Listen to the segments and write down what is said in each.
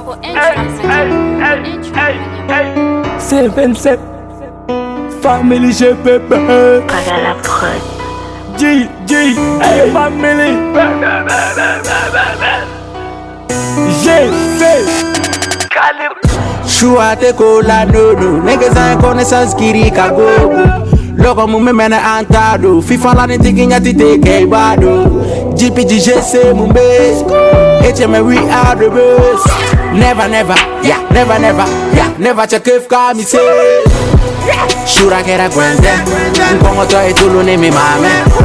C'est 27 Family GPP Paga la prod. G, hey family GC Shua te kola nono, niggas ain't connaissance kiri kago. Logo mume mena antado, FIFA la nitiki nyati te keibado. GPGC mumbe, HM we are the best. Never, yeah, never check if me say. Shura kera gwenze, nkongo to etulu ni mi mame.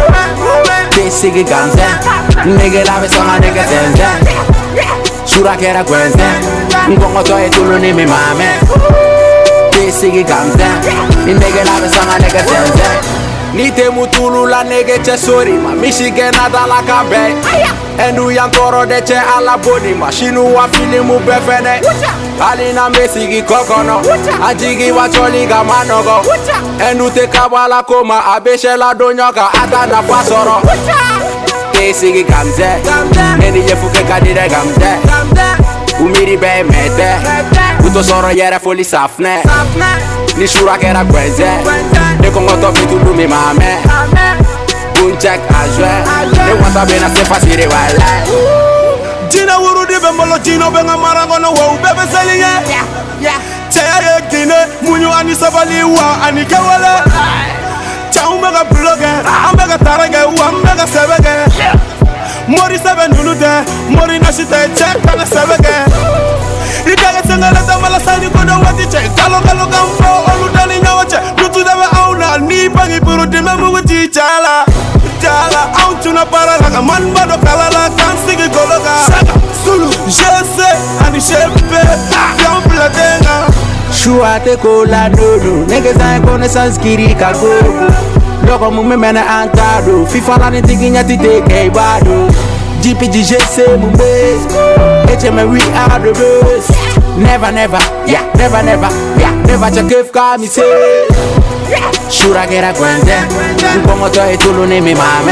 Tesigi ganze, nigga lave songa nigga zenze. Shura kera gwenze, nkongo to etulu ni mi mame. Tesigi ganze, nigga lave songa nigga zenze. Nite mutulu la nigga che sori, ma Michigan adala kabe. Endu yankoro de che ala body, ma shinu wa fili mu befene. Alina mesigi kokono, ajigi wa choli ga manogo. Endu te kabala koma, abeshe la donyoka ata na fasoro. Tesigi gamze, eni yefuke kadire gamze. Umiri be mete, uto soro yere foli safne. Ni shura kera gwenze, ne kongoto fitu lumi mame. Check ajwe, ne wanta bena se fasire wala. Jina wuru di bembolo jino benga marangono wa ubebe selinge. Chaya gine munyu ani sabali wa ani kewale. Chaumega bloge, ambega tarenge wa ambega sebege. Mori sebe nulute, mori nashite check tanga sebege. Ikaga sengala tamala sani kodo wati check. Kalo gambo oludani nyawache. Lutu debe auna ni pangi puru dime muguti chala. Out to na paralaga man bado kalala kan sigi gologa Sulu jese ani shepe Yon platenga Shua te kola nono Niggas ain't connaissance kiri kago Logo mume mena antado FIFA la nitiki nyati te keibado GPGC mumbe HM we are the best Never, yeah, never check if me say Shura kera gwenze, nkongo to etulu ni mi mame.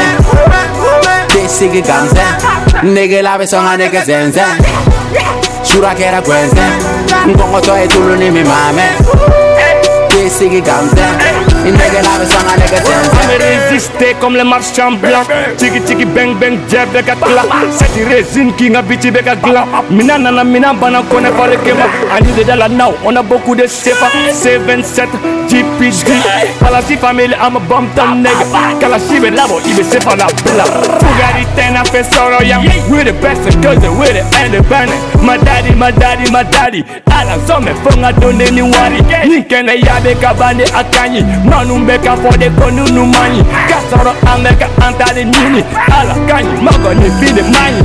Tesigi gamze, nigga lave songa nigga zenze. Shura kera gwenze, nkongo to etulu ni mi mame. Tesigi gamze, nigga lave songa nigga zenze. On me résister comme les marchands blancs. Tiki bang bang jab beka clap. Cette résine qui n'a biti beka clap. Mina bana connaît pas le kema. Ani de dollar now, on a beaucoup de CFA. C27 GPG. Palasi family I'm a bum ton nigga. Kalashi be labo, ibe CFA na bla. Bugatti ten a fait soro yang. We're the best cause we're the independent. My daddy. Ala some fonga donne ni wari. Ni kena yabe kabane akanyi. Manumbe ka for the konunu mani. Kasoro ameka antade nini. Ala kanyi mago ni fide mani.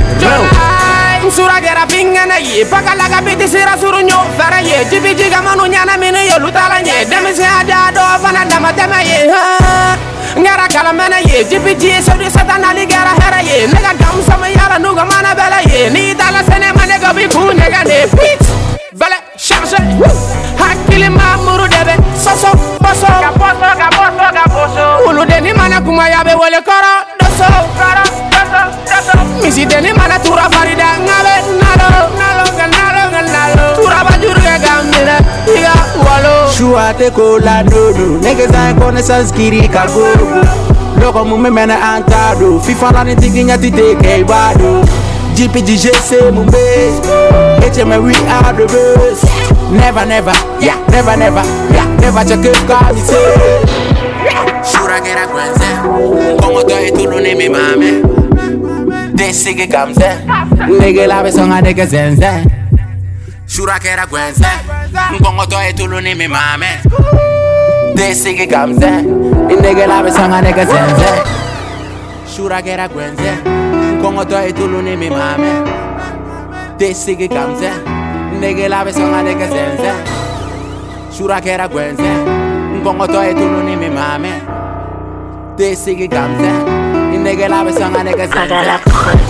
Sura gera pinga na ye Pakala ka biti sira suru nyo Fara ye Jibi manu nyana mini yo lutala nye Demi se ada do fana dama tema ye Ngara kala mena ye Jibi so di satana li gera hera ye Nega gam sama yara nuga mana bela ye Ni tala sene ma nega biku nega ne Beat Bele charge Hakili ma muru debe Soso boso Gaposo Ulu deni mana kuma yabe wole koro Doso Misi deni mana tura farida ngale nalo tura bajurga gamina iga walo Shua te kola nono Niggas ain't connaissance kiri kago Logo mume mena antado FIFA la nitiki nyati te keibado GPGC mumbe HM we are the best Never, yeah, never check if me say Shura kera gwenze Kongo to etulu ni mi mame Tesigi gamze Nigga lave songa nigga zenze Shura kera gwenze Nkongo to etulu ni mi mame Tesigi gamze Nigga lave songa nigga zenze Shura kera gwenze Nkongo to etulu ni mi mame Tesigi gamze Nigga lave songa nigga zenze Shura kera gwenze Nkongo to etulu ni mi mame Tesigi gamze Nigga lave songa nigga Paga la zenze prod.